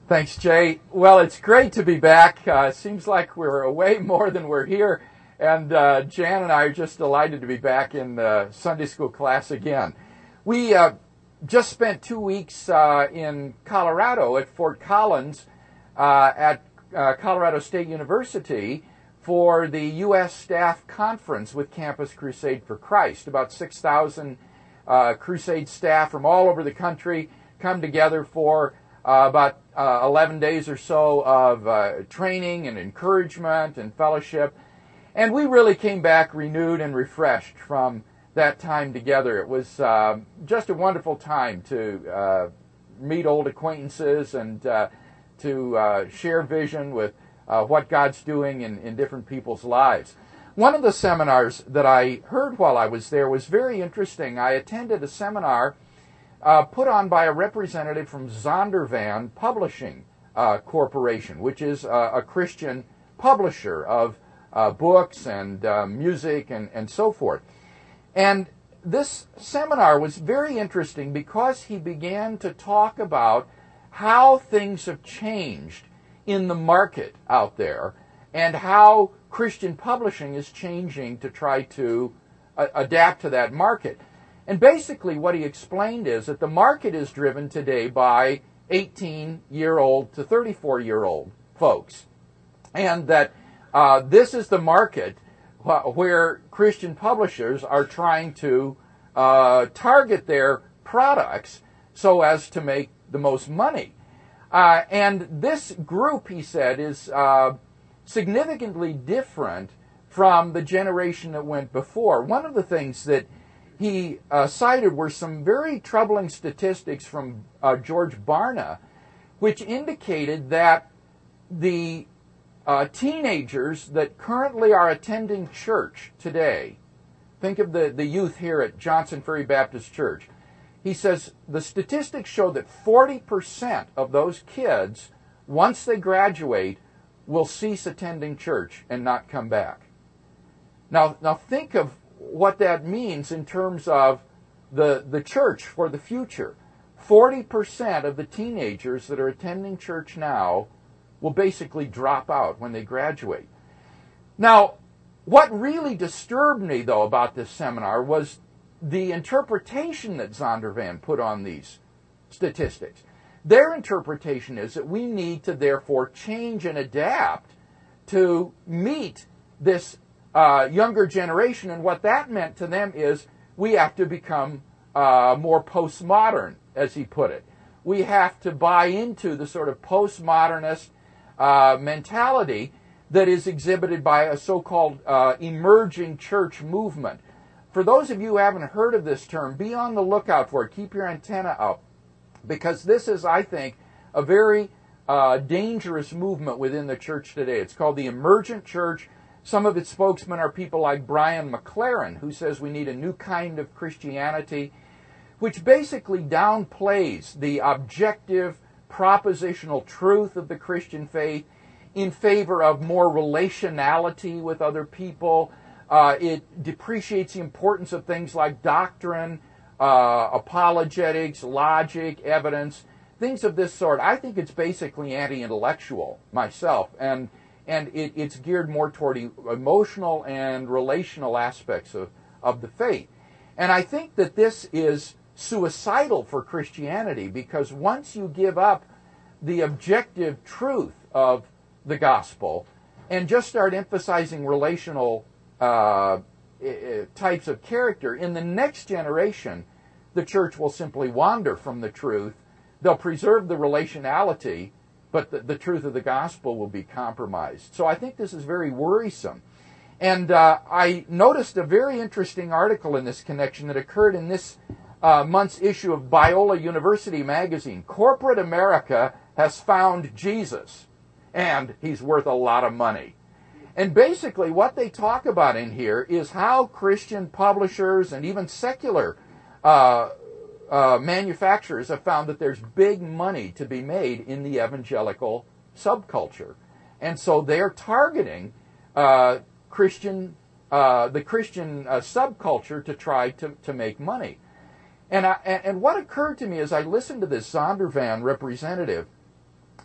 Thanks, Jay. Well, it's great to be back. Seems like we're away more than we're here. And Jan and I are just delighted to be back in the Sunday school class again. We just spent 2 weeks in Colorado at Fort Collins at Colorado State University for the U.S. Staff Conference with Campus Crusade for Christ. About 6,000 Crusade staff from all over the country come together for about 11 days or so of training and encouragement and fellowship. And we really came back renewed and refreshed from that time together. It was just a wonderful time to meet old acquaintances and to share vision with what God's doing in different people's lives. One of the seminars that I heard while I was there was very interesting. I attended a seminar put on by a representative from Zondervan Publishing Corporation, which is a Christian publisher of books and music and so forth. And this seminar was very interesting because he began to talk about how things have changed in the market out there and how Christian publishing is changing to try to adapt to that market. And basically what he explained is that the market is driven today by 18-year-old to 34-year-old folks. And that this is the market where Christian publishers are trying to target their products so as to make the most money. And this group, he said, is significantly different from the generation that went before. One of the things that he cited were some very troubling statistics from George Barna, which indicated that the teenagers that currently are attending church today, think of the youth here at Johnson Ferry Baptist Church, he says the statistics show that 40% of those kids, once they graduate, will cease attending church and not come back. Now think of what that means in terms of the church for the future. 40% of the teenagers that are attending church now will basically drop out when they graduate. Now, what really disturbed me, though, about this seminar was the interpretation that Zondervan put on these statistics. Their interpretation is that we need to therefore change and adapt to meet this younger generation, and what that meant to them is we have to become more postmodern, as he put it. We have to buy into the sort of postmodernist mentality that is exhibited by a so-called emerging church movement. For those of you who haven't heard of this term, be on the lookout for it. Keep your antenna up, because this is, I think, a very dangerous movement within the church today. It's called the emergent church. Some of its spokesmen are people like Brian McLaren, who says we need a new kind of Christianity, which basically downplays the objective, propositional truth of the Christian faith in favor of more relationality with other people. It depreciates the importance of things like doctrine, apologetics, logic, evidence, things of this sort. I think it's basically anti-intellectual myself, and it's geared more toward emotional and relational aspects of the faith. And I think that this is suicidal for Christianity, because once you give up the objective truth of the gospel and just start emphasizing relational types of character, in the next generation, the church will simply wander from the truth. They'll preserve the relationality, but the truth of the gospel will be compromised. So I think this is very worrisome. And I noticed a very interesting article in this connection that occurred in this month's issue of Biola University magazine. Corporate America has found Jesus, and he's worth a lot of money. And basically what they talk about in here is how Christian publishers and even secular manufacturers have found that there's big money to be made in the evangelical subculture. And so they're targeting the Christian subculture to try to make money. And what occurred to me as I listened to this Zondervan representative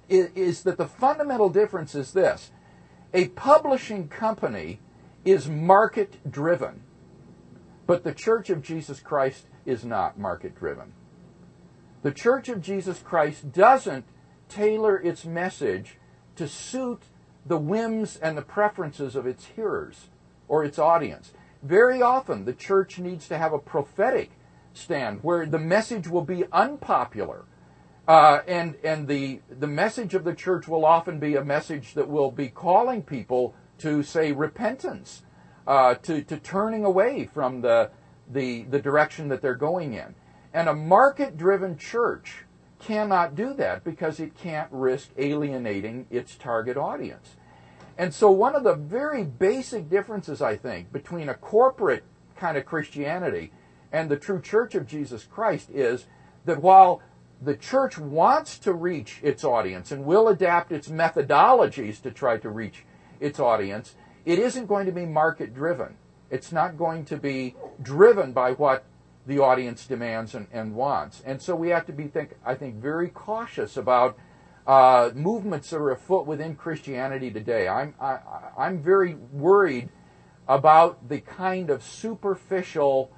is that the fundamental difference is this. A publishing company is market-driven, but the Church of Jesus Christ is not market-driven. The Church of Jesus Christ doesn't tailor its message to suit the whims and the preferences of its hearers or its audience. Very often, the church needs to have a prophetic stand where the message will be unpopular. And the message of the church will often be a message that will be calling people to, say, repentance, to turning away from the direction that they're going in. And a market-driven church cannot do that because it can't risk alienating its target audience. And so one of the very basic differences, I think, between a corporate kind of Christianity and the true Church of Jesus Christ is that while the church wants to reach its audience and will adapt its methodologies to try to reach its audience, it isn't going to be market-driven. It's not going to be driven by what the audience demands and wants. And so we have to be, I think, very cautious about movements that are afoot within Christianity today. I'm very worried about the kind of superficial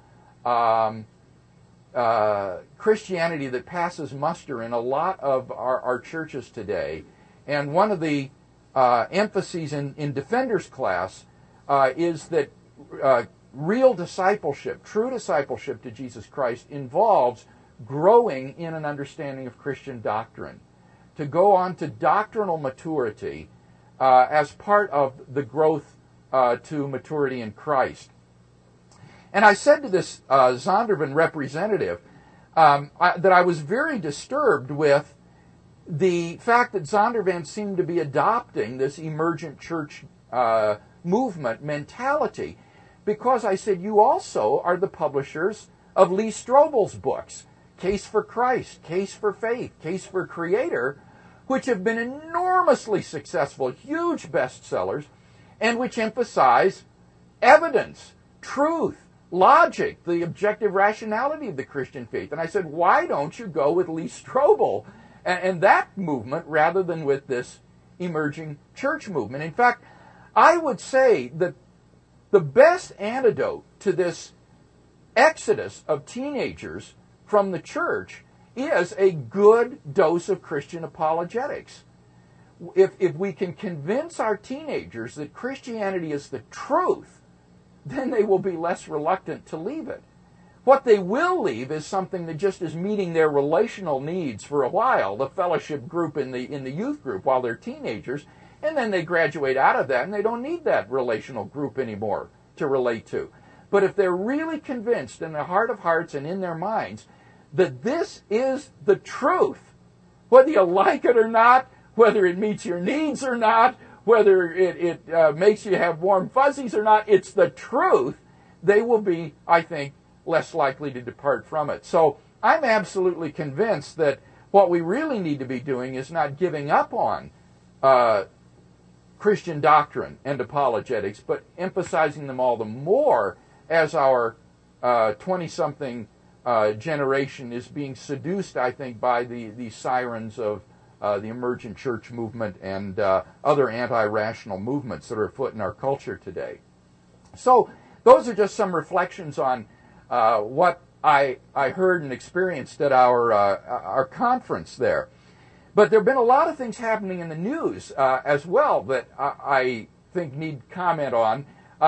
Christianity that passes muster in a lot of our churches today. And one of the emphases in Defender's class is that real discipleship, true discipleship to Jesus Christ, involves growing in an understanding of Christian doctrine, to go on to doctrinal maturity as part of the growth to maturity in Christ. And I said to this Zondervan representative that I was very disturbed with the fact that Zondervan seemed to be adopting this emergent church movement mentality, because I said, you also are the publishers of Lee Strobel's books, Case for Christ, Case for Faith, Case for Creator, which have been enormously successful, huge bestsellers, and which emphasize evidence, truth, logic, the objective rationality of the Christian faith. And I said, why don't you go with Lee Strobel and that movement rather than with this emerging church movement? In fact, I would say that the best antidote to this exodus of teenagers from the church is a good dose of Christian apologetics. If we can convince our teenagers that Christianity is the truth, then they will be less reluctant to leave it. What they will leave is something that just is meeting their relational needs for a while, the fellowship group in the youth group while they're teenagers, and then they graduate out of that and they don't need that relational group anymore to relate to. But if they're really convinced in their heart of hearts and in their minds that this is the truth, whether you like it or not, whether it meets your needs or not, whether it makes you have warm fuzzies or not, it's the truth, they will be, I think, less likely to depart from it. So I'm absolutely convinced that what we really need to be doing is not giving up on Christian doctrine and apologetics, but emphasizing them all the more as our 20-something generation is being seduced, I think, by the sirens of the emergent church movement and other anti-rational movements that are afoot in our culture today. So those are just some reflections on what I heard and experienced at our conference there. But there have been a lot of things happening in the news as well that I think need comment on.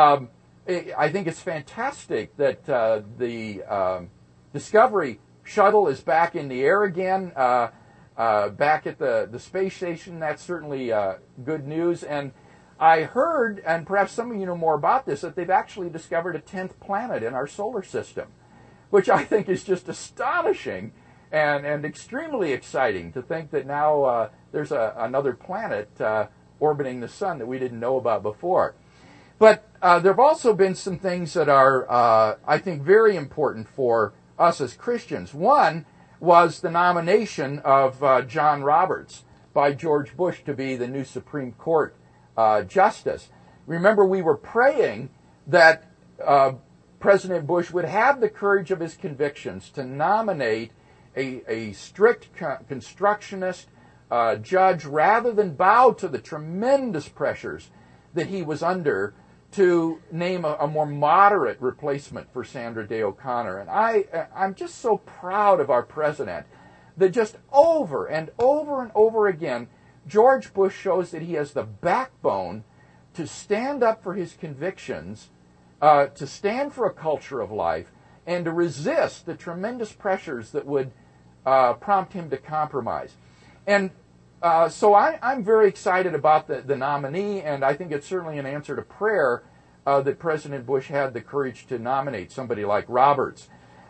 I think it's fantastic that the Discovery shuttle is back in the air again, back at the space station. That's certainly good news. And I heard, and perhaps some of you know more about this, that they've actually discovered a 10th planet in our solar system, which I think is just astonishing and extremely exciting to think that now there's another planet orbiting the sun that we didn't know about before. But there have also been some things that are, I think, very important for us as Christians. One was the nomination of John Roberts by George Bush to be the new Supreme Court justice. Remember, we were praying that President Bush would have the courage of his convictions to nominate a strict constructionist, judge, rather than bow to the tremendous pressures that he was under, to name a more moderate replacement for Sandra Day O'Connor. And I'm just so proud of our president that just over and over and over again, George Bush shows that he has the backbone to stand up for his convictions, to stand for a culture of life, and to resist the tremendous pressures that would prompt him to compromise. And so I'm very excited about the nominee, and I think it's certainly an answer to prayer that President Bush had the courage to nominate somebody like Roberts.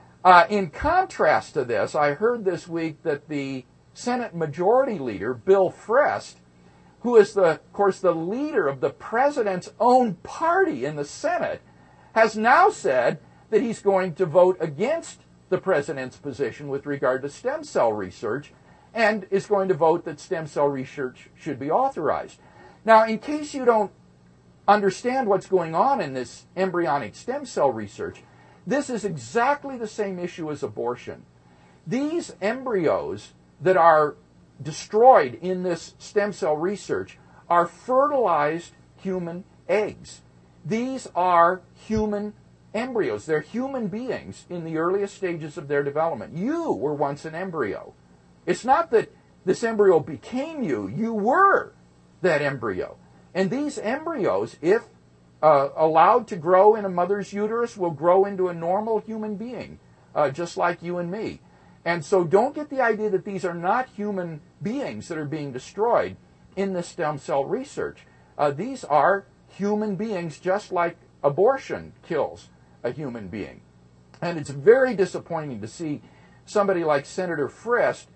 In contrast to this, I heard this week that the Senate Majority Leader, Bill Frist, who is, of course, the leader of the president's own party in the Senate, has now said that he's going to vote against the president's position with regard to stem cell research, and is going to vote that stem cell research should be authorized. Now, in case you don't understand what's going on in this embryonic stem cell research, this is exactly the same issue as abortion. These embryos that are destroyed in this stem cell research are fertilized human eggs. These are human embryos. They're human beings in the earliest stages of their development. You were once an embryo. It's not that this embryo became you. You were that embryo. And these embryos, if allowed to grow in a mother's uterus, will grow into a normal human being, just like you and me. And so don't get the idea that these are not human beings that are being destroyed in this stem cell research. These are human beings, just like abortion kills a human being. And it's very disappointing to see somebody like Senator Frist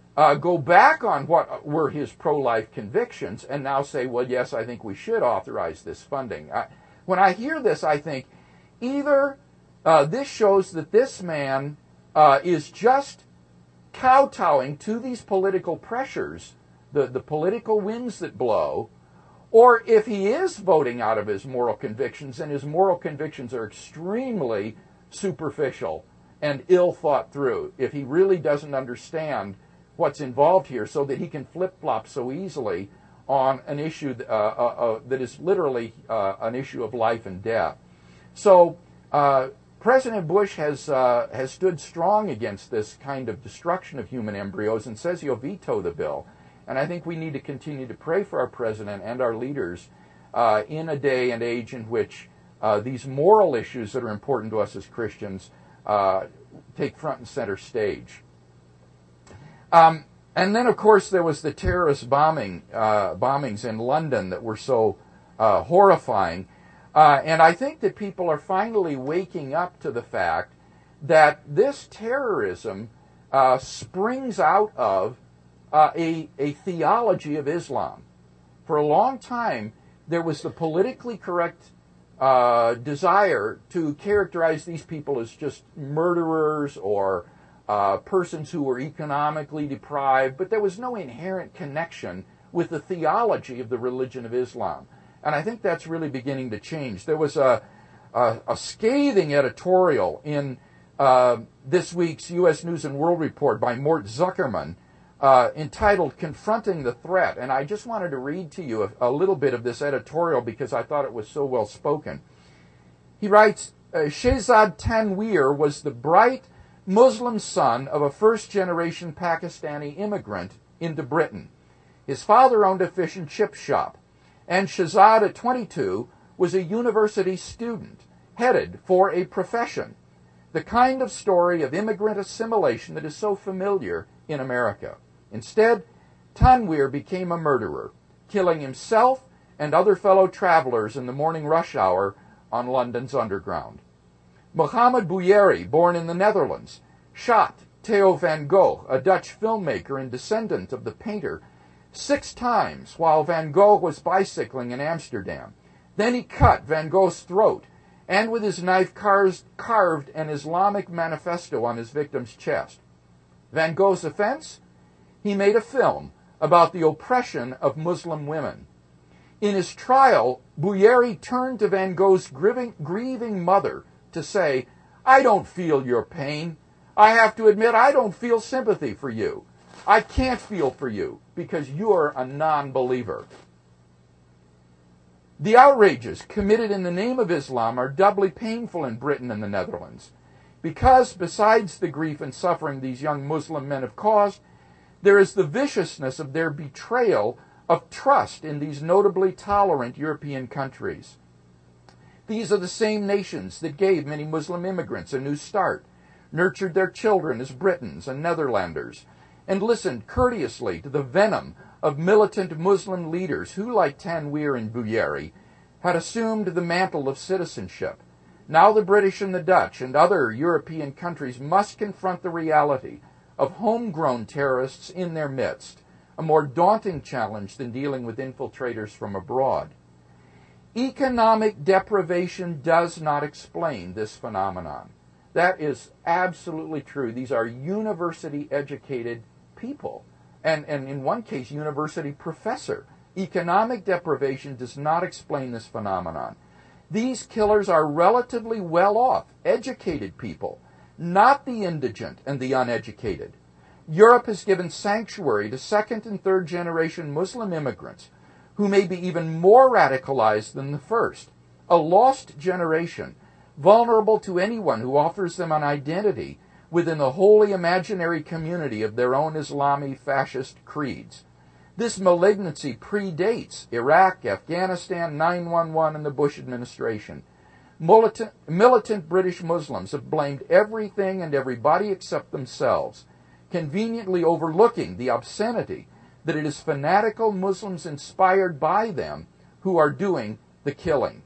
go back on what were his pro-life convictions and now say, well, yes, I think we should authorize this funding. When I hear this, I think either this shows that this man is just kowtowing to these political pressures, the political winds that blow, or if he is voting out of his moral convictions, and his moral convictions are extremely superficial and ill thought through, if he really doesn't understand what's involved here so that he can flip-flop so easily on an issue that is literally an issue of life and death. So President Bush has stood strong against this kind of destruction of human embryos and says he'll veto the bill. And I think we need to continue to pray for our president and our leaders in a day and age in which these moral issues that are important to us as Christians take front and center stage. And then, of course, there was the terrorist bombings in London that were so horrifying. And I think that people are finally waking up to the fact that this terrorism springs out of a theology of Islam. For a long time, there was the politically correct desire to characterize these people as just murderers or persons who were economically deprived, but there was no inherent connection with the theology of the religion of Islam. And I think that's really beginning to change. There was a scathing editorial in this week's U.S. News and World Report by Mort Zuckerman entitled Confronting the Threat. And I just wanted to read to you a little bit of this editorial because I thought it was so well spoken. He writes, Shehzad Tanweer was the bright Muslim son of a first-generation Pakistani immigrant into Britain. His father owned a fish and chip shop, and Shehzad at 22 was a university student, headed for a profession, the kind of story of immigrant assimilation that is so familiar in America. Instead, Tanweer became a murderer, killing himself and other fellow travelers in the morning rush hour on London's Underground. Mohammed Bouyeri, born in the Netherlands, shot Theo van Gogh, a Dutch filmmaker and descendant of the painter, 6 times while Van Gogh was bicycling in Amsterdam. Then he cut Van Gogh's throat and with his knife carved an Islamic manifesto on his victim's chest. Van Gogh's offense? He made a film about the oppression of Muslim women. In his trial, Bouyeri turned to Van Gogh's grieving mother to say, "I don't feel your pain. I have to admit I don't feel sympathy for you. I can't feel for you because you're a non-believer. The outrages committed in the name of Islam are doubly painful in Britain and the Netherlands, because besides the grief and suffering these young Muslim men have caused, there is the viciousness of their betrayal of trust in these notably tolerant European countries. These are the same nations that gave many Muslim immigrants a new start, nurtured their children as Britons and Netherlanders, and listened courteously to the venom of militant Muslim leaders who, like Tanweer and Bouyeri, had assumed the mantle of citizenship. Now the British and the Dutch and other European countries must confront the reality of homegrown terrorists in their midst, a more daunting challenge than dealing with infiltrators from abroad. Economic deprivation does not explain this phenomenon. That is absolutely true. These are university-educated people, and in one case, university professor. Economic deprivation does not explain this phenomenon. These killers are relatively well-off, educated people, not the indigent and the uneducated. Europe has given sanctuary to second and third generation Muslim immigrants who may be even more radicalized than the first, a lost generation, vulnerable to anyone who offers them an identity within the wholly imaginary community of their own Islami fascist creeds. This malignancy predates Iraq, Afghanistan, 9/11, and the Bush administration. Militant British Muslims have blamed everything and everybody except themselves, conveniently overlooking the obscenity that it is fanatical Muslims inspired by them who are doing the killing.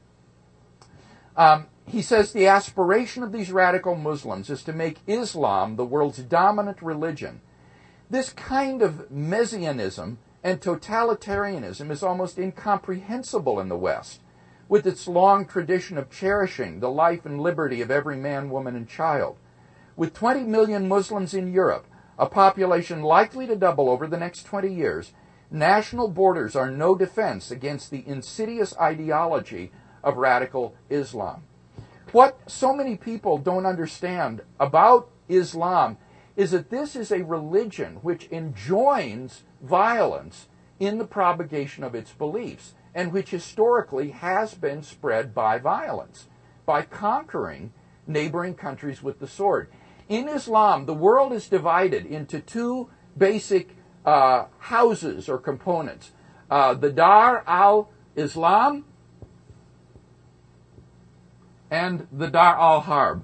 He says the aspiration of these radical Muslims is to make Islam the world's dominant religion. This kind of messianism and totalitarianism is almost incomprehensible in the West, with its long tradition of cherishing the life and liberty of every man, woman, and child. With 20 million Muslims in Europe, a population likely to double over the next 20 years, national borders are no defense against the insidious ideology of radical Islam. What so many people don't understand about Islam is that this is a religion which enjoins violence in the propagation of its beliefs, and which historically has been spread by violence, by conquering neighboring countries with the sword. In Islam, the world is divided into two basic houses or components. The Dar al-Islam and the Dar al-Harb.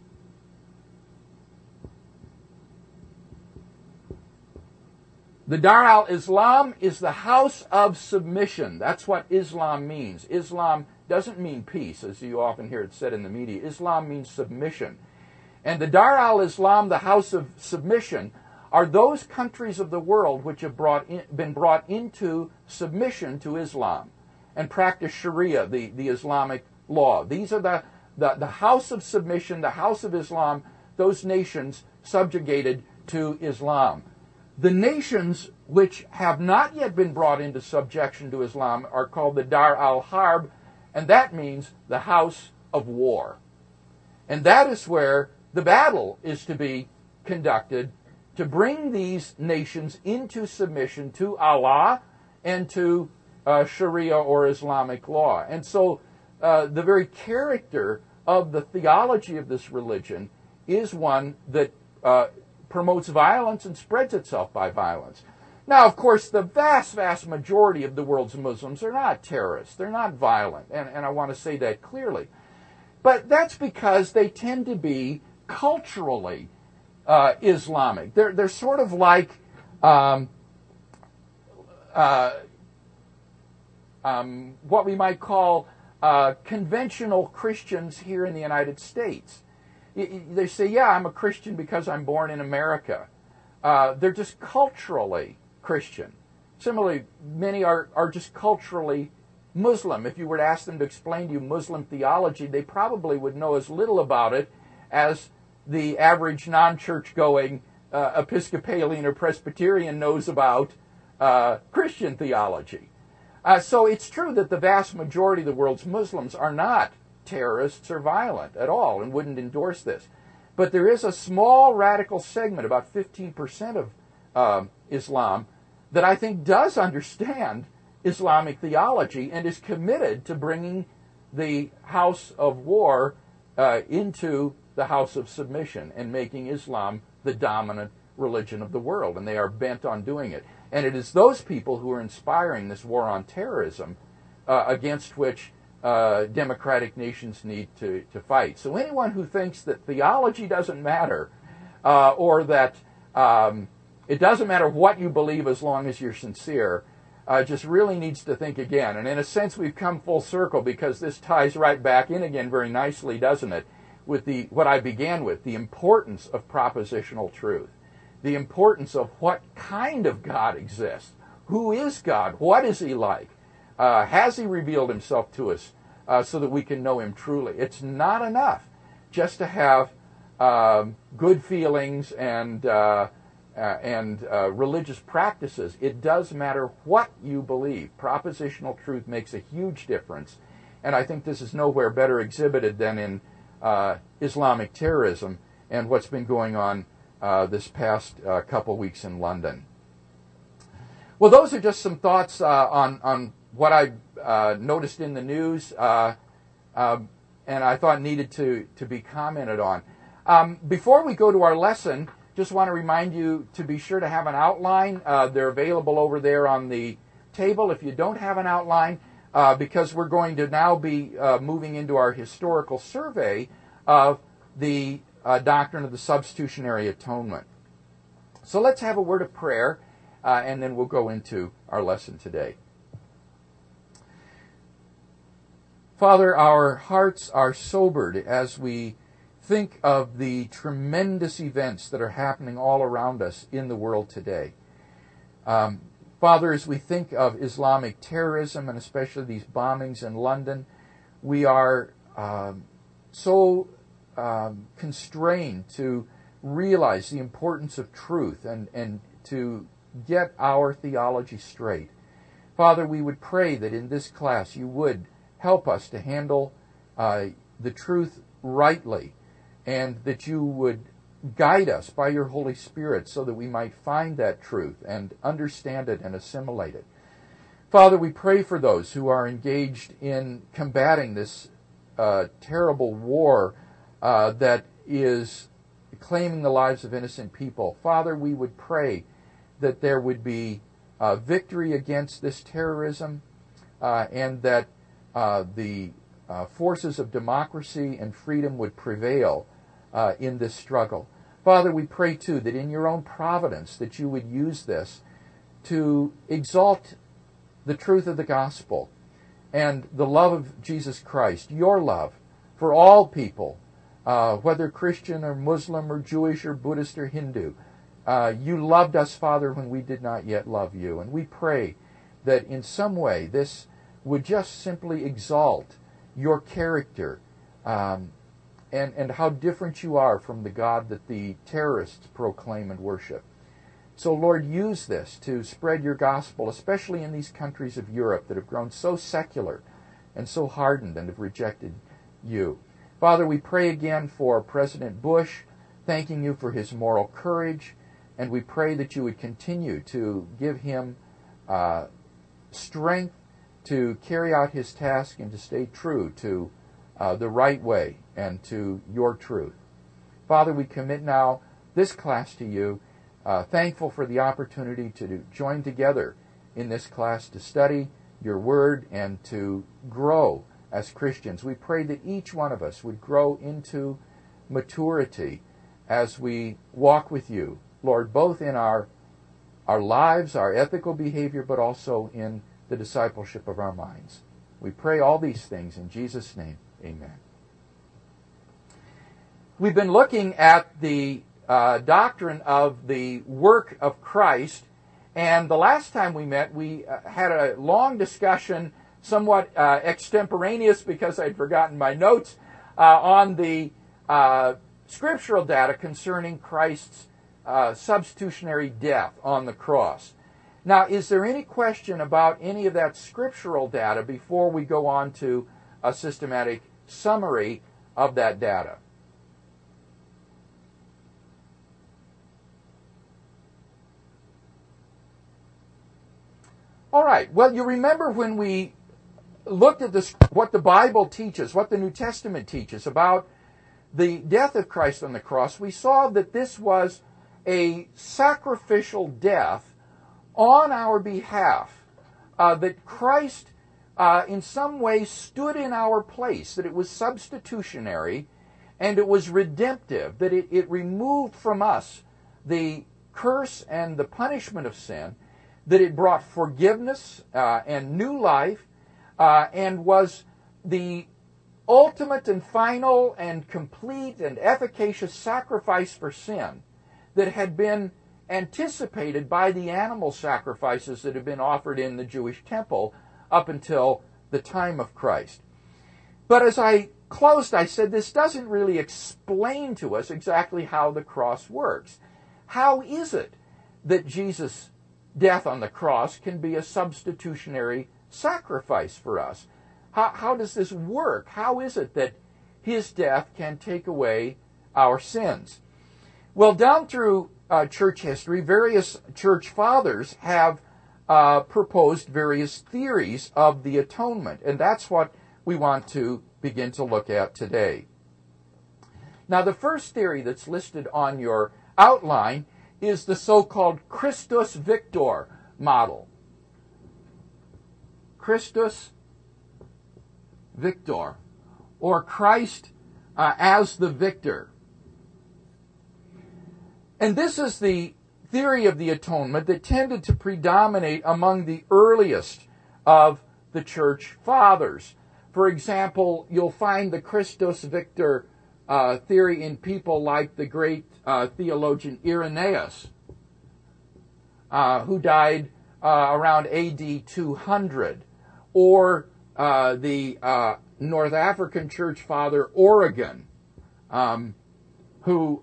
The Dar al-Islam is the house of submission. That's what Islam means. Islam doesn't mean peace, as you often hear it said in the media. Islam means submission. And the Dar al-Islam, the house of submission, are those countries of the world which have been brought into submission to Islam and practice Sharia, the Islamic law. These are the house of submission, the house of Islam, those nations subjugated to Islam. The nations which have not yet been brought into subjection to Islam are called the Dar al-Harb, and that means the house of war. And that is where the battle is to be conducted to bring these nations into submission to Allah and to Sharia or Islamic law. And so the very character of the theology of this religion is one that promotes violence and spreads itself by violence. Now, of course, the vast, vast majority of the world's Muslims are not terrorists. They're not violent, and I want to say that clearly. But that's because they tend to be culturally Islamic. They're sort of like what we might call conventional Christians here in the United States. They say, yeah, I'm a Christian because I'm born in America. They're just culturally Christian. Similarly, many are just culturally Muslim. If you were to ask them to explain to you Muslim theology, they probably would know as little about it as the average non-church-going Episcopalian or Presbyterian knows about Christian theology. So it's true that the vast majority of the world's Muslims are not terrorists or violent at all and wouldn't endorse this. But there is a small radical segment, about 15% of Islam that I think does understand Islamic theology and is committed to bringing the house of war into the house of submission and making Islam the dominant religion of the world. And they are bent on doing it. And it is those people who are inspiring this war on terrorism against which democratic nations need to fight. So anyone who thinks that theology doesn't matter or that it doesn't matter what you believe as long as you're sincere just really needs to think again. And in a sense, we've come full circle because this ties right back in again very nicely, doesn't it, with what I began with, the importance of propositional truth, the importance of what kind of God exists. Who is God? What is He like? Has He revealed Himself to us so that we can know Him truly? It's not enough just to have good feelings and religious practices. It does matter what you believe. Propositional truth makes a huge difference, and I think this is nowhere better exhibited than in Islamic terrorism and what's been going on this past couple weeks in London. Well, those are just some thoughts on what I noticed in the news, and I thought needed to be commented on. Before we go to our lesson, just want to remind you to be sure to have an outline. They're available over there on the table if you don't have an outline, because we're going to now be moving into our historical survey of the doctrine of the substitutionary atonement. So let's have a word of prayer, and then we'll go into our lesson today. Father, our hearts are sobered as we think of the tremendous events that are happening all around us in the world today. Father, as we think of Islamic terrorism, and especially these bombings in London, we are so constrained to realize the importance of truth and to get our theology straight. Father, we would pray that in this class you would help us to handle the truth rightly, and that you would guide us by your Holy Spirit so that we might find that truth and understand it and assimilate it. Father, we pray for those who are engaged in combating this terrible war that is claiming the lives of innocent people. Father, we would pray that there would be victory against this terrorism and that the forces of democracy and freedom would prevail in this struggle. Father, we pray too that in your own providence that you would use this to exalt the truth of the gospel and the love of Jesus Christ, your love for all people, whether Christian or Muslim or Jewish or Buddhist or Hindu. You loved us, Father, when we did not yet love you. And we pray that in some way this would just simply exalt your character and how different you are from the God that the terrorists proclaim and worship. So, Lord, use this to spread your gospel, especially in these countries of Europe that have grown so secular and so hardened and have rejected you. Father, we pray again for President Bush, thanking you for his moral courage, and we pray that you would continue to give him strength to carry out his task and to stay true to the right way and to your truth. Father, we commit now this class to you, thankful for the opportunity to join together in this class to study your word and to grow as Christians. We pray that each one of us would grow into maturity as we walk with you, Lord, both in our lives, our ethical behavior, but also in the discipleship of our minds. We pray all these things in Jesus' name. Amen. We've been looking at the doctrine of the work of Christ, and the last time we met, we had a long discussion, somewhat extemporaneous because I'd forgotten my notes, on the scriptural data concerning Christ's substitutionary death on the cross. Now, is there any question about any of that scriptural data before we go on to a systematic summary of that data? All right. Well, you remember when we looked at this, what the Bible teaches, what the New Testament teaches about the death of Christ on the cross, we saw that this was a sacrificial death on our behalf, that Christ in some way stood in our place, that it was substitutionary and it was redemptive, that it removed from us the curse and the punishment of sin, that it brought forgiveness and new life, and was the ultimate and final and complete and efficacious sacrifice for sin that had been anticipated by the animal sacrifices that had been offered in the Jewish temple up until the time of Christ. But as I closed, I said this doesn't really explain to us exactly how the cross works. How is it that Jesus' death on the cross can be a substitutionary sacrifice for us? How does this work? How is it that his death can take away our sins? Well, down through church history, various church fathers have proposed various theories of the atonement, and that's what we want to begin to look at today. Now, the first theory that's listed on your outline is the so-called Christus Victor model. Christus Victor, or Christ as the victor. And this is the theory of the atonement that tended to predominate among the earliest of the church fathers. For example, you'll find the Christus Victor theory in people like the great theologian Irenaeus, who died around AD 200, or the North African church father Origen, who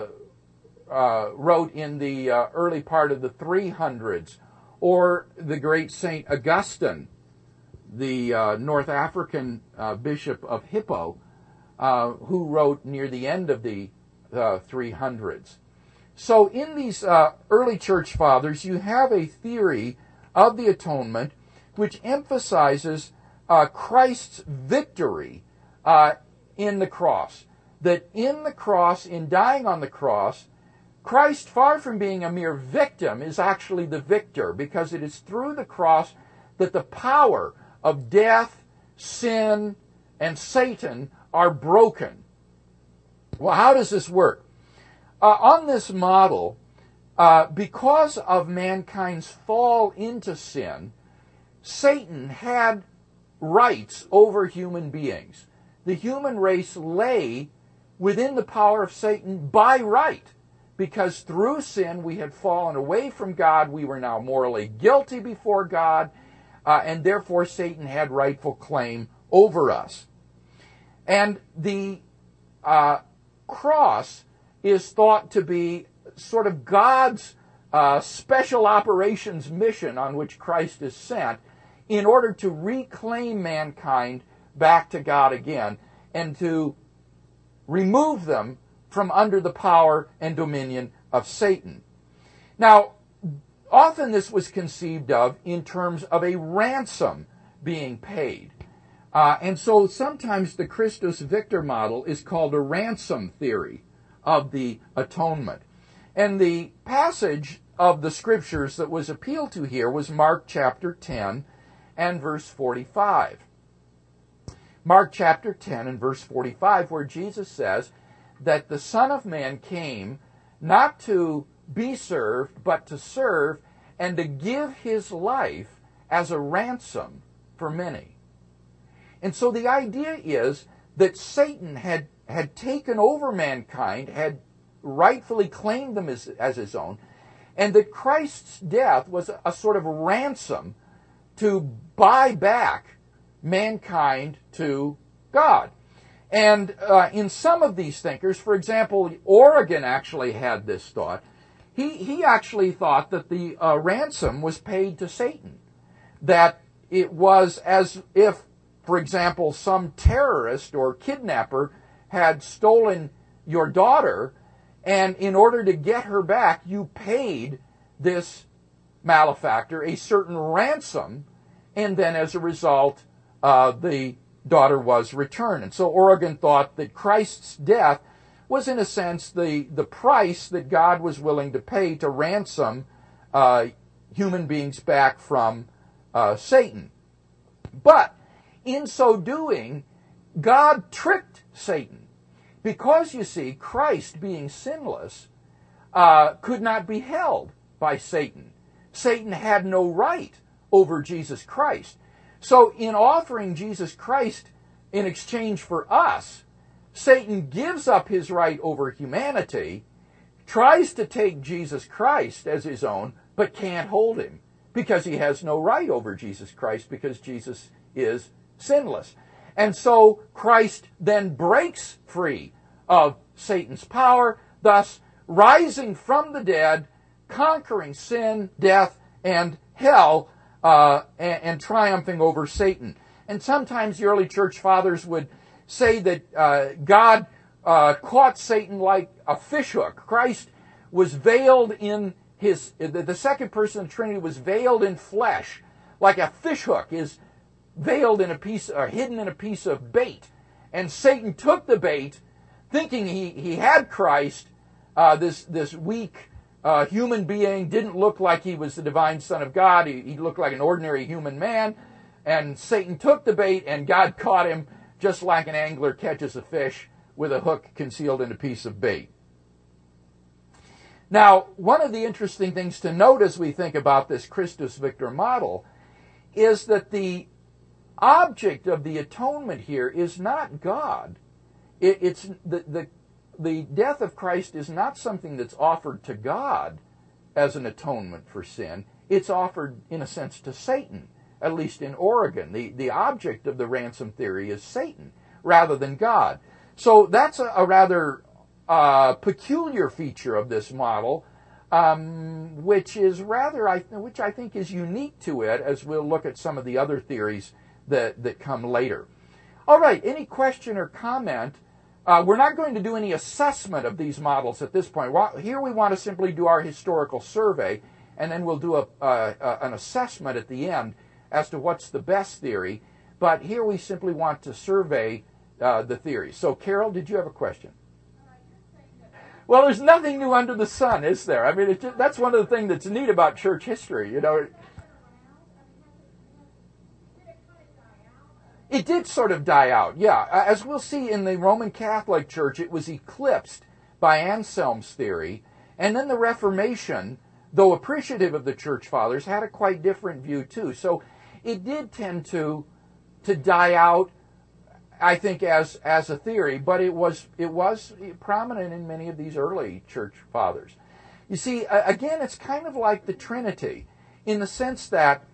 wrote in the early part of the 300s, or the great Saint Augustine, the North African bishop of Hippo, who wrote near the end of the 300s. So in these early church fathers, you have a theory of the atonement which emphasizes Christ's victory in the cross. That in the cross, in dying on the cross, Christ, far from being a mere victim, is actually the victor, because it is through the cross that the power of death, sin, and Satan are broken. Well, how does this work? On this model, because of mankind's fall into sin, Satan had rights over human beings. The human race lay within the power of Satan by right, because through sin we had fallen away from God. We were now morally guilty before God, and therefore Satan had rightful claim over us. And the cross is thought to be sort of God's special operations mission on which Christ is sent in order to reclaim mankind back to God again and to remove them from under the power and dominion of Satan. Now, often this was conceived of in terms of a ransom being paid. And so sometimes the Christus Victor model is called a ransom theory of the atonement. And the passage of the scriptures that was appealed to here was Mark chapter 10 and verse 45. Mark chapter 10 and verse 45, where Jesus says that the Son of Man came not to be served, but to serve and to give his life as a ransom for many. And so the idea is that Satan had taken over mankind, had rightfully claimed them as his own, and that Christ's death was a sort of ransom to buy back mankind to God. And in some of these thinkers, for example, Origen actually had this thought. He actually thought that the ransom was paid to Satan, that it was as if, for example, some terrorist or kidnapper had stolen your daughter, and in order to get her back, you paid this malefactor a certain ransom, and then as a result, the daughter was returned. And so Origen thought that Christ's death was, in a sense, the price that God was willing to pay to ransom human beings back from Satan. But in so doing, God tricked Satan. Because, you see, Christ, being sinless, could not be held by Satan. Satan had no right over Jesus Christ. So in offering Jesus Christ in exchange for us, Satan gives up his right over humanity, tries to take Jesus Christ as his own, but can't hold him because he has no right over Jesus Christ because Jesus is sinless. And so Christ then breaks free of Satan's power, thus rising from the dead, conquering sin, death, and hell, and triumphing over Satan. And sometimes the early church fathers would say that God caught Satan like a fishhook. Christ was veiled in the second person of the Trinity was veiled in flesh, like a fishhook is veiled in a piece, or hidden in a piece of bait. And Satan took the bait, thinking he had Christ, this weak human being, didn't look like he was the divine Son of God. He looked like an ordinary human man. And Satan took the bait, and God caught him just like an angler catches a fish with a hook concealed in a piece of bait. Now, one of the interesting things to note as we think about this Christus Victor model is that the object of the atonement here is not God. It's the death of Christ is not something that's offered to God as an atonement for sin. It's offered, in a sense, to Satan, at least in Origen. The object of the ransom theory is Satan rather than God. So that's a rather peculiar feature of this model, which I think is unique to it, as we'll look at some of the other theories that come later. All right, any question or comment? We're not going to do any assessment of these models at this point. Here we want to simply do our historical survey, and then we'll do an assessment at the end as to what's the best theory. But here we simply want to survey the theories. So, Carol, did you have a question? Well, there's nothing new under the sun, is there? I mean, that's one of the things that's neat about church history, you know. It did sort of die out, yeah. As we'll see in the Roman Catholic Church, it was eclipsed by Anselm's theory. And then the Reformation, though appreciative of the Church Fathers, had a quite different view too. So it did tend to die out, I think, as a theory, but it was prominent in many of these early Church Fathers. You see, again, it's kind of like the Trinity, in the sense that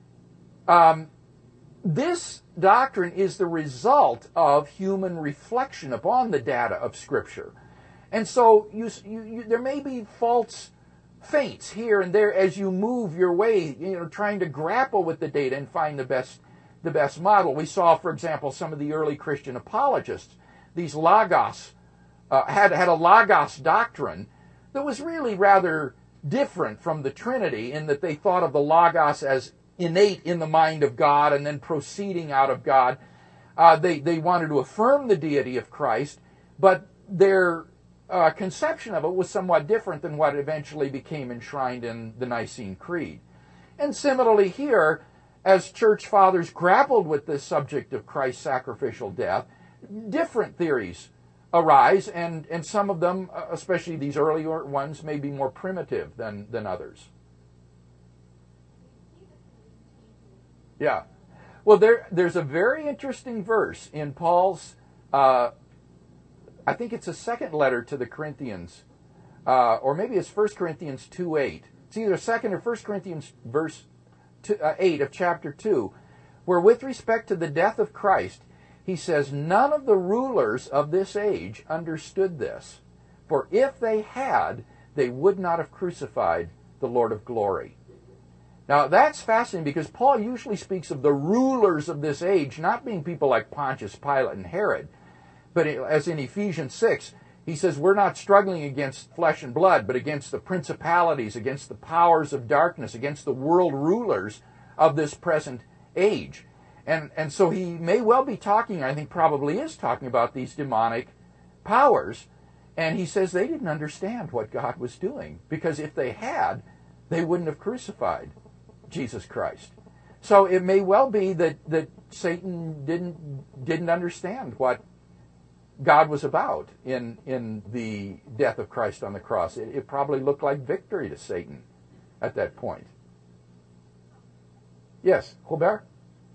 this doctrine is the result of human reflection upon the data of Scripture. And so there may be false feints here and there as you move your way, trying to grapple with the data and find the best model. We saw, for example, some of the early Christian apologists, these Logos, had a Logos doctrine that was really rather different from the Trinity, in that they thought of the Logos as innate in the mind of God and then proceeding out of God. They wanted to affirm the deity of Christ, but their conception of it was somewhat different than what eventually became enshrined in the Nicene Creed. And similarly here, as church fathers grappled with this subject of Christ's sacrificial death, different theories arise, and some of them, especially these earlier ones, may be more primitive than others. Yeah. Well, there's a very interesting verse in Paul's, I think it's a second letter to the Corinthians, or maybe it's 1 Corinthians 2:8. It's either 2 or 1 Corinthians verse 8 of chapter 2, where with respect to the death of Christ, he says, none of the rulers of this age understood this, for if they had, they would not have crucified the Lord of glory. Now, that's fascinating, because Paul usually speaks of the rulers of this age not being people like Pontius Pilate and Herod, but as in Ephesians 6, He says we're not struggling against flesh and blood, but against the principalities, against the powers of darkness, against the world rulers of this present age. And so he may well be talking, I think probably is talking about these demonic powers. And he says they didn't understand what God was doing, because if they had, they wouldn't have crucified Jesus Christ. So it may well be that Satan didn't understand what God was about in the death of Christ on the cross. It probably looked like victory to Satan at that point. Yes, Robert?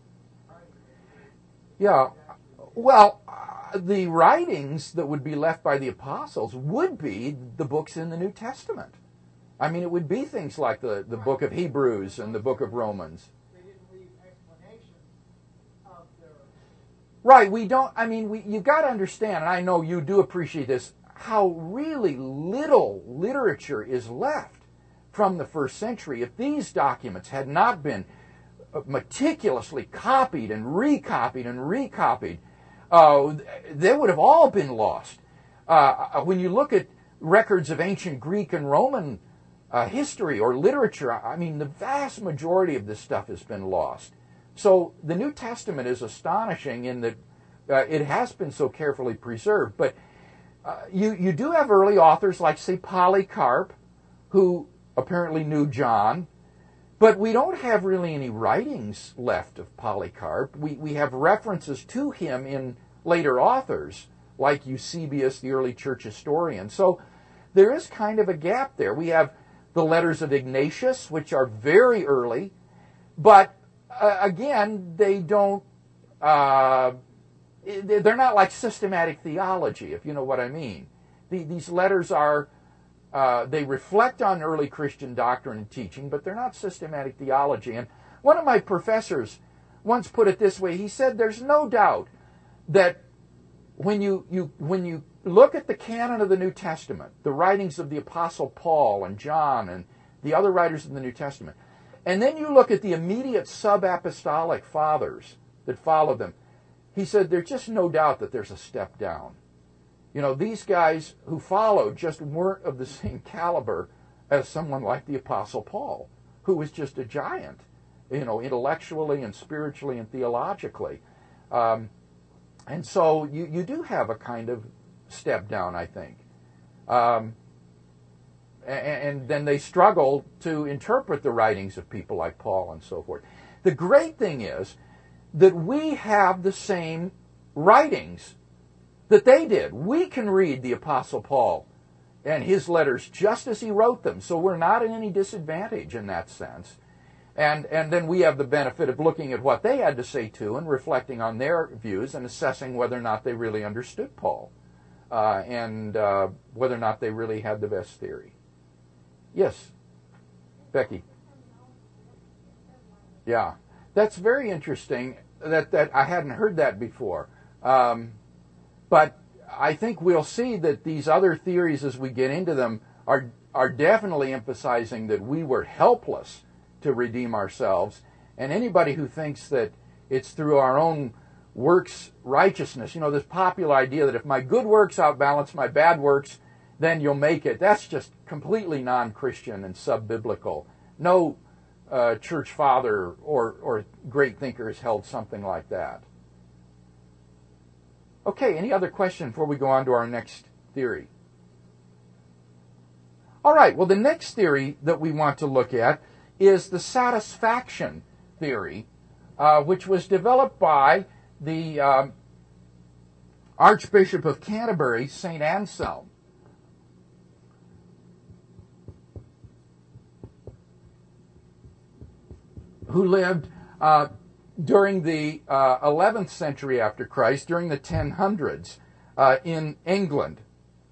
Yeah. Well, the writings that would be left by the apostles would be the books in the New Testament. I mean, it would be things like the book of Hebrews and the book of Romans. They didn't leave explanation of their... Right, you've got to understand, and I know you do appreciate this, how really little literature is left from the first century. If these documents had not been meticulously copied and recopied and recopied, they would have all been lost. When you look at records of ancient Greek and Roman history or literature, I mean, the vast majority of this stuff has been lost. So the New Testament is astonishing in that it has been so carefully preserved. But you do have early authors like, say, Polycarp, who apparently knew John. But we don't have really any writings left of Polycarp. We have references to him in later authors, like Eusebius, the early church historian. So there is kind of a gap there. We have the letters of Ignatius, which are very early, but again, they don't, they're not like systematic theology, if you know what I mean. These letters are, they reflect on early Christian doctrine and teaching, but they're not systematic theology. And one of my professors once put it this way. He said there's no doubt that when you look at the canon of the New Testament, the writings of the Apostle Paul and John and the other writers in the New Testament, and then you look at the immediate sub-apostolic fathers that follow them, he said there's just no doubt that there's a step down. You know, these guys who followed just weren't of the same caliber as someone like the Apostle Paul, who was just a giant, you know, intellectually and spiritually and theologically. And so you do have a kind of step down, I think. And then they struggle to interpret the writings of people like Paul and so forth. The great thing is that we have the same writings that they did. We can read the Apostle Paul and his letters just as he wrote them, so we're not in any disadvantage in that sense. And then we have the benefit of looking at what they had to say too and reflecting on their views and assessing whether or not they really understood Paul and whether or not they really had the best theory. Yes, Becky. Yeah, that's very interesting. That I hadn't heard that before. But I think we'll see that these other theories, as we get into them, are definitely emphasizing that we were helpless to redeem ourselves. And anybody who thinks that it's through our own works righteousness, you know, this popular idea that if my good works outbalance my bad works, then you'll make it. That's just completely non-Christian and sub-biblical. No church father or great thinker has held something like that. Okay, any other question before we go on to our next theory? All right, well, the next theory that we want to look at is the satisfaction theory, which was developed by the Archbishop of Canterbury, St. Anselm. Who lived during the 11th century after Christ, during the 1000s in England.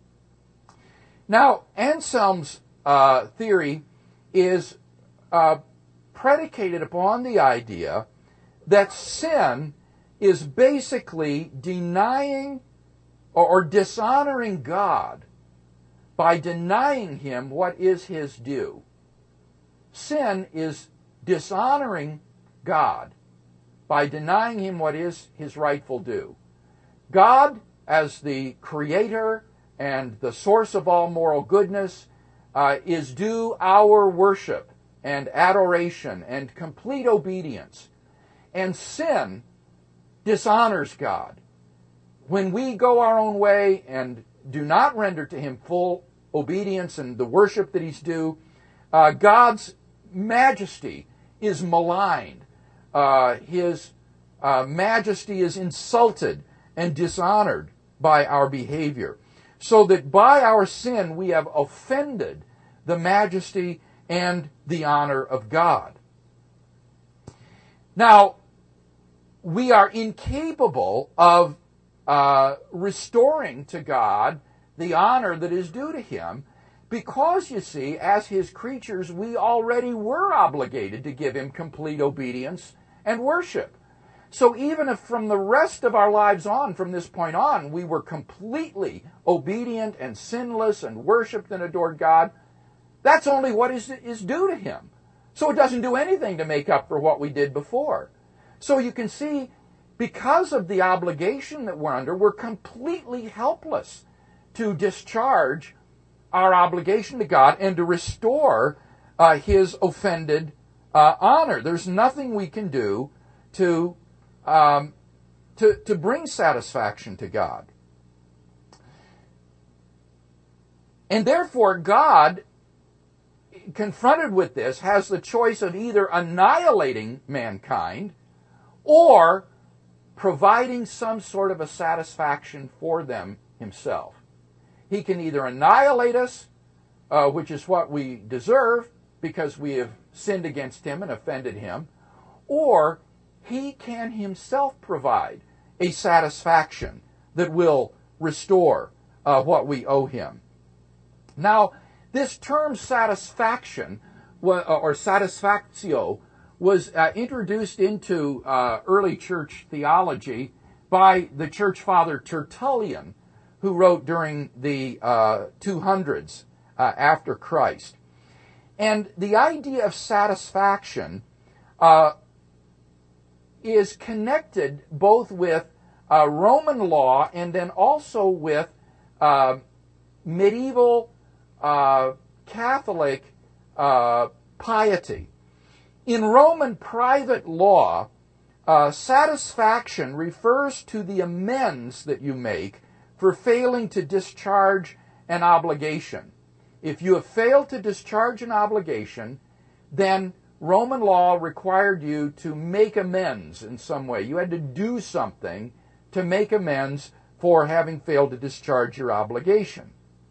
Now, Anselm's theory is predicated upon the idea that sin is basically denying or dishonoring God by denying him what is his due. Sin is dishonoring God by denying him what is his rightful due. God, as the creator, and the source of all moral goodness, is due our worship and adoration and complete obedience. And sin dishonors God. When we go our own way and do not render to Him full obedience and the worship that He's due, God's majesty is maligned. His majesty is insulted and dishonored by our behavior. So that by our sin we have offended the majesty and the honor of God. Now, we are incapable of restoring to God the honor that is due to Him because, you see, as His creatures, we already were obligated to give Him complete obedience and worship. So even if from the rest of our lives on, from this point on, we were completely obedient and sinless and worshiped and adored God, that's only what is due to Him. So it doesn't do anything to make up for what we did before. So you can see, because of the obligation that we're under, we're completely helpless to discharge our obligation to God and to restore His offended honor. There's nothing we can do to bring satisfaction to God. And therefore, God, confronted with this, has the choice of either annihilating mankind or providing some sort of a satisfaction for them Himself. He can either annihilate us, which is what we deserve because we have sinned against Him and offended Him, or He can Himself provide a satisfaction that will restore what we owe Him. Now, this term satisfaction, or satisfactio, was introduced into early church theology by the church father Tertullian, who wrote during the 200s after Christ. And the idea of satisfaction is connected both with Roman law and then also with medieval Catholic piety. In Roman private law, satisfaction refers to the amends that you make for failing to discharge an obligation. If you have failed to discharge an obligation, then Roman law required you to make amends in some way. You had to do something to make amends for having failed to discharge your obligation.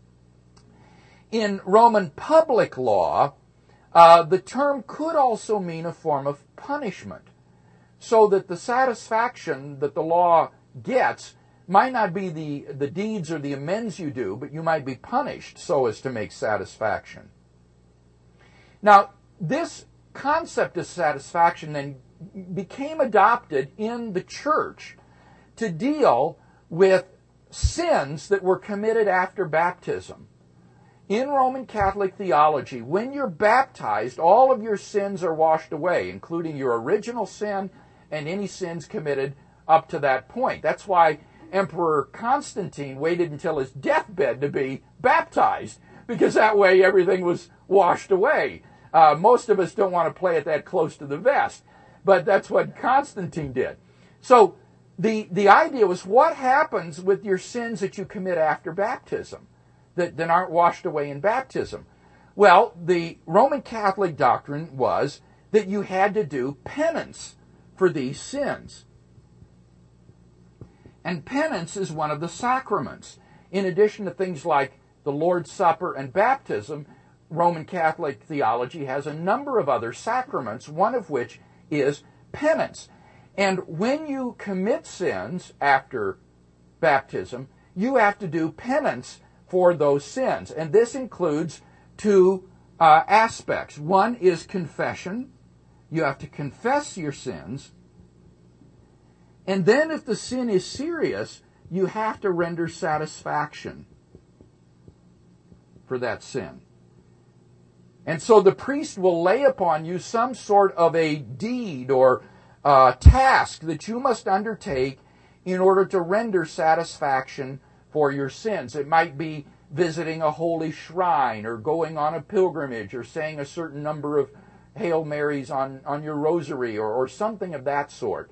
In Roman public law, the term could also mean a form of punishment, so that the satisfaction that the law gets might not be the deeds or the amends you do, but you might be punished so as to make satisfaction. Now, this concept of satisfaction then became adopted in the church to deal with sins that were committed after baptism. In Roman Catholic theology, when you're baptized, all of your sins are washed away, including your original sin and any sins committed up to that point. That's why Emperor Constantine waited until his deathbed to be baptized, because that way everything was washed away. Most of us don't want to play it that close to the vest, but that's what Constantine did. So the idea was, what happens with your sins that you commit after baptism that aren't washed away in baptism? Well, the Roman Catholic doctrine was that you had to do penance for these sins. And penance is one of the sacraments. In addition to things like the Lord's Supper and baptism, Roman Catholic theology has a number of other sacraments, one of which is penance. And when you commit sins after baptism, you have to do penance for those sins. And this includes two aspects. One is confession. You have to confess your sins. And then if the sin is serious, you have to render satisfaction for that sin. And so the priest will lay upon you some sort of a deed or task that you must undertake in order to render satisfaction for your sins. It might be visiting a holy shrine or going on a pilgrimage or saying a certain number of Hail Marys on your rosary or something of that sort.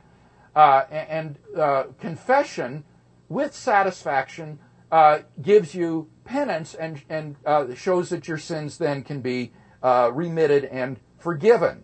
Confession with satisfaction gives you penance and shows that your sins then can be remitted and forgiven.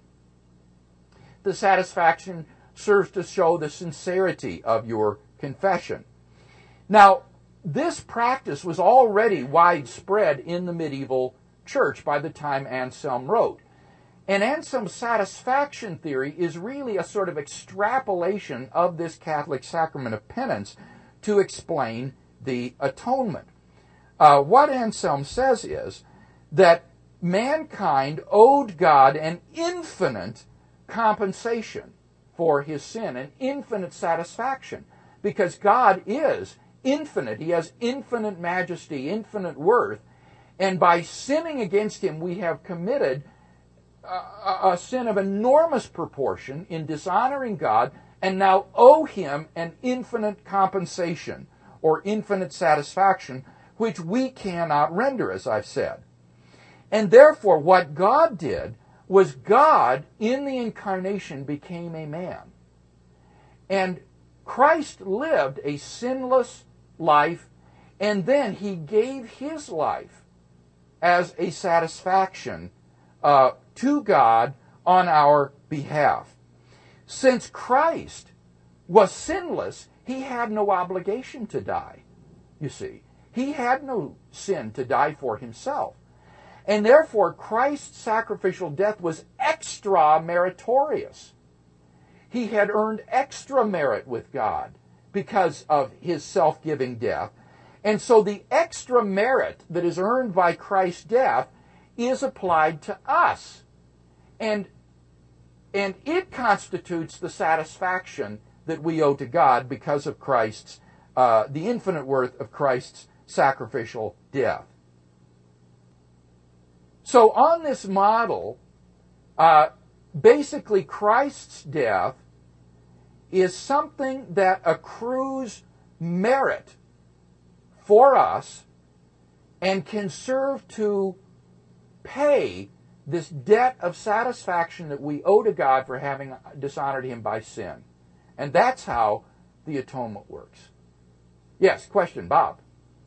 The satisfaction serves to show the sincerity of your confession. Now, this practice was already widespread in the medieval church by the time Anselm wrote. And Anselm's satisfaction theory is really a sort of extrapolation of this Catholic sacrament of penance to explain the atonement. What Anselm says is that mankind owed God an infinite compensation for his sin, an infinite satisfaction, because God is infinite. He has infinite majesty, infinite worth, and by sinning against him, we have committed a sin of enormous proportion in dishonoring God, and now owe him an infinite compensation or infinite satisfaction, which we cannot render, as I've said. And therefore, what God did was God, in the incarnation, became a man. And Christ lived a sinless life, and then he gave his life as a satisfaction to God on our behalf. Since Christ was sinless, he had no obligation to die, you see. He had no sin to die for himself. And therefore, Christ's sacrificial death was extra meritorious. He had earned extra merit with God because of his self-giving death. And so the extra merit that is earned by Christ's death is applied to us. And it constitutes the satisfaction that we owe to God because of Christ's, the infinite worth of Christ's sacrificial death. So on this model, basically Christ's death is something that accrues merit for us and can serve to pay this debt of satisfaction that we owe to God for having dishonored him by sin. And that's how the atonement works. Yes, question, Bob.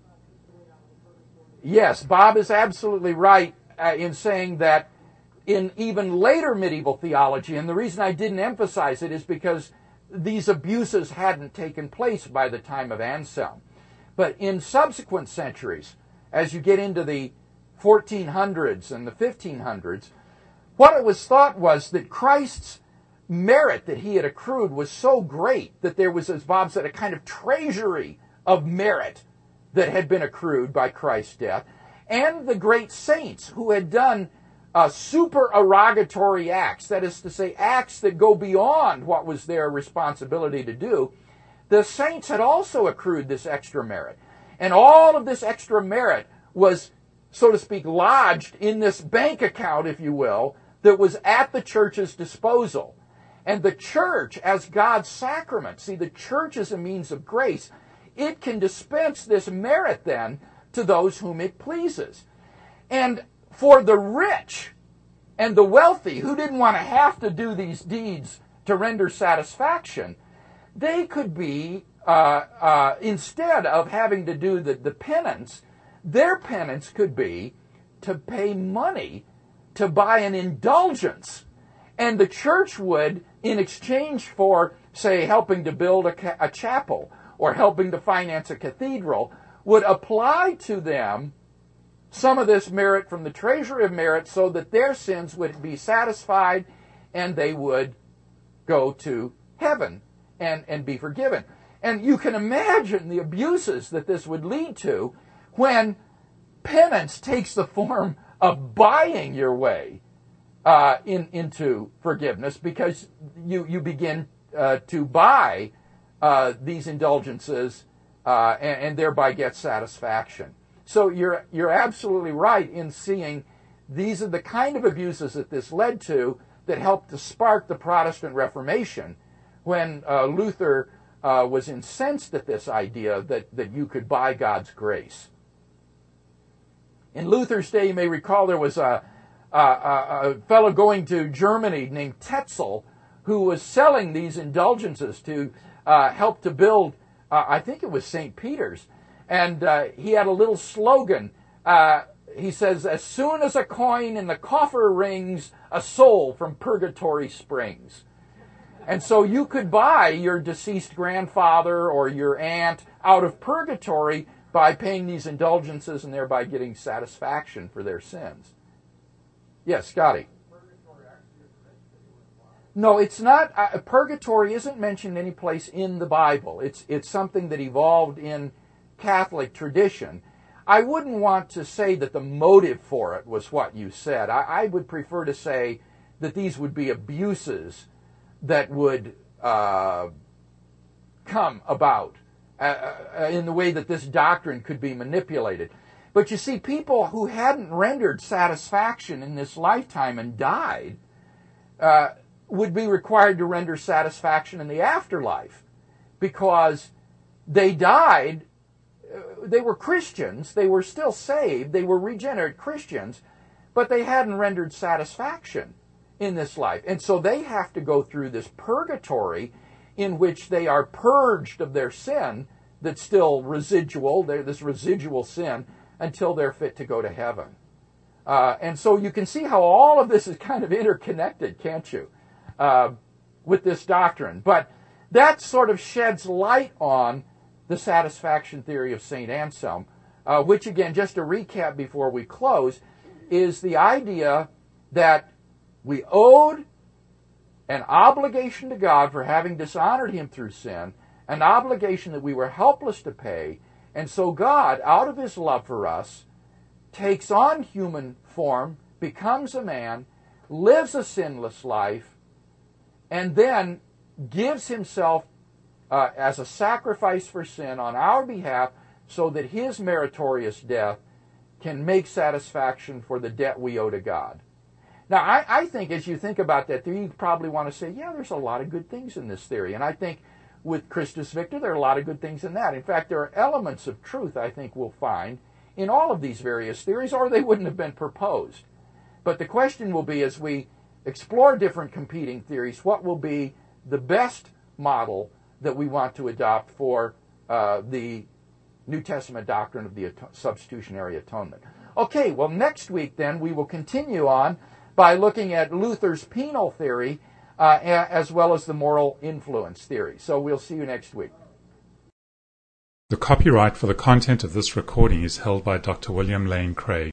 Yes, Bob is absolutely right in saying that in even later medieval theology, and the reason I didn't emphasize it is because these abuses hadn't taken place by the time of Anselm. But in subsequent centuries, as you get into the 1400s and the 1500s, what it was thought was that Christ's merit that he had accrued was so great that there was, as Bob said, a kind of treasury of merit that had been accrued by Christ's death, and the great saints who had done supererogatory acts, that is to say, acts that go beyond what was their responsibility to do. The saints had also accrued this extra merit. And all of this extra merit was, so to speak, lodged in this bank account, if you will, that was at the church's disposal. And the church, as God's sacrament, see, the church is a means of grace. It can dispense this merit then to those whom it pleases. And for the rich and the wealthy who didn't want to have to do these deeds to render satisfaction, they could be, instead of having to do the penance, their penance could be to pay money to buy an indulgence. And the church would, in exchange for, say, helping to build a chapel or helping to finance a cathedral, would apply to them some of this merit from the treasury of merit so that their sins would be satisfied and they would go to heaven and be forgiven. And you can imagine the abuses that this would lead to when penance takes the form of buying your way into forgiveness, because you begin to buy these indulgences and thereby get satisfaction. So you're absolutely right in seeing these are the kind of abuses that this led to that helped to spark the Protestant Reformation when Luther was incensed at this idea that you could buy God's grace. In Luther's day, you may recall there was a fellow going to Germany named Tetzel who was selling these indulgences to help to build, I think it was St. Peter's. And he had a little slogan. He says, "As soon as a coin in the coffer rings, a soul from purgatory springs." And so you could buy your deceased grandfather or your aunt out of purgatory by paying these indulgences and thereby getting satisfaction for their sins. Yes, Scotty? No, it's not. Purgatory isn't mentioned any place in the Bible. It's something that evolved in Catholic tradition. I wouldn't want to say that the motive for it was what you said. I would prefer to say that these would be abuses that would come about in the way that this doctrine could be manipulated. But you see, people who hadn't rendered satisfaction in this lifetime and died would be required to render satisfaction in the afterlife because they died. They were Christians, they were still saved, they were regenerate Christians, but they hadn't rendered satisfaction in this life. And so they have to go through this purgatory in which they are purged of their sin that's still residual, this residual sin, until they're fit to go to heaven. And so you can see how all of this is kind of interconnected, can't you, with this doctrine. But that sort of sheds light on the satisfaction theory of St. Anselm, which again, just to recap before we close, is the idea that we owed an obligation to God for having dishonored Him through sin, an obligation that we were helpless to pay, and so God, out of His love for us, takes on human form, becomes a man, lives a sinless life, and then gives Himself as a sacrifice for sin on our behalf so that His meritorious death can make satisfaction for the debt we owe to God. Now, I think as you think about that theory, you probably want to say, yeah, there's a lot of good things in this theory. And I think with Christus Victor, there are a lot of good things in that. In fact, there are elements of truth I think we'll find in all of these various theories, or they wouldn't have been proposed. But the question will be, as we explore different competing theories, what will be the best model that we want to adopt for the New Testament doctrine of the substitutionary atonement. Okay, well, next week then we will continue on by looking at Luther's penal theory as well as the moral influence theory. So we'll see you next week. The copyright for the content of this recording is held by Dr. William Lane Craig.